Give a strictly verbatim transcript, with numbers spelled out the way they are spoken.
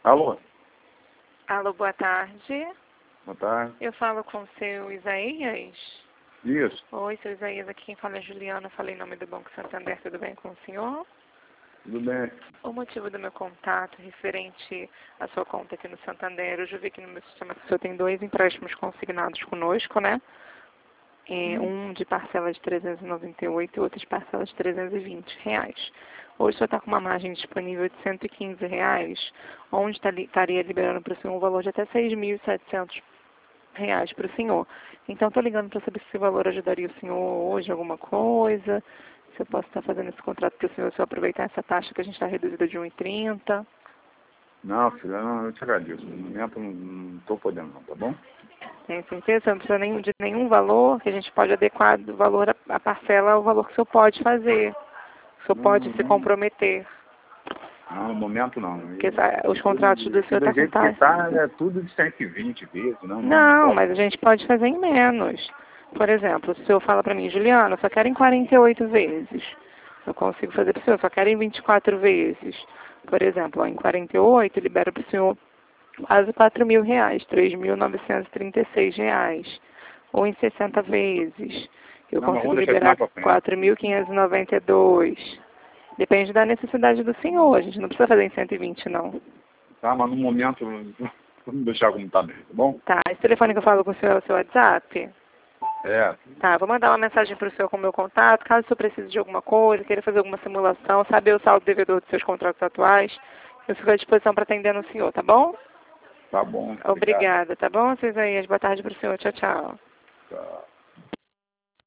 Alô? Alô, boa tarde. Boa tarde. Eu falo com o seu Isaías? Isso. Oi, seu Isaías, aqui quem fala é Juliana, falei em nome do Banco Santander, tudo bem com o senhor? Tudo bem? O motivo do meu contato referente à sua conta aqui no Santander, eu já vi aqui no meu sistema que o senhor tem dois empréstimos consignados conosco, né? E um de parcela de trezentos e noventa e oito e outro de parcela de trezentos e vinte reais. Hoje o senhor está com uma margem disponível de cento e quinze reais, onde tá li, estaria liberando para o senhor um valor de até seis mil e setecentos reais para o senhor. Então, estou ligando para saber se esse valor ajudaria o senhor hoje alguma coisa, se eu posso estar fazendo esse contrato para o senhor, se eu aproveitar essa taxa que a gente está reduzida de um e trinta. Não, filha, não, eu te agradeço. No momento não estou podendo não, tá bom? Tem certeza? Você não precisa nem, de nenhum valor, que a gente pode adequar o valor, a, a parcela ao valor que o senhor pode fazer. O senhor Não, pode se não, comprometer. não, no momento não. Porque essa- os contratos do senhor Do estão com jeito que taxa. está, é tudo de cento e vinte vezes, não? Não, mas a gente pode fazer em menos. Por exemplo, se o senhor fala para mim, Juliana, eu só quero em quarenta e oito vezes. Eu consigo fazer para o senhor, só quero em vinte e quatro vezes. Por exemplo, ó, em quarenta e oito, libero para o senhor quase quatro mil reais, três mil novecentos e trinta e seis reais. Ou em sessenta vezes. Eu Não, mas consigo vamos deixar isso liberar mais pra frente. quatro mil quinhentos e noventa e dois. Depende da necessidade do senhor. A gente não precisa fazer em cento e vinte, não. Tá, mas no momento, vamos deixar como está mesmo, tá bom? Tá, esse telefone que eu falo com o senhor é o seu WhatsApp? É. Tá, vou mandar uma mensagem para o senhor com o meu contato, caso o senhor precise de alguma coisa, queira fazer alguma simulação, saber o saldo devedor dos seus contratos atuais, eu fico à disposição para atender no senhor, tá bom? Tá bom. Obrigado. Obrigada, tá bom, Isaías? Boa tarde para o senhor. Tchau, tchau. Tchau.